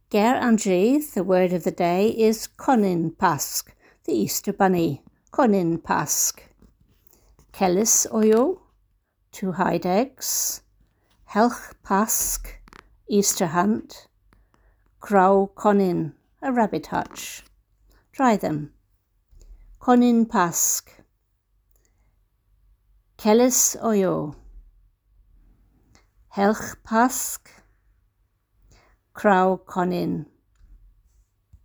Ger Andreath, the word of the day is Conin Pasg, the Easter Bunny. Conin Pasg. Celis Oyo, 2 hide eggs. Helch Pasg, Easter hunt. Crow Conin, a rabbit hutch. Try them. Conin Pasg. Celis Oyo. Helch Pasg. Crow Conin.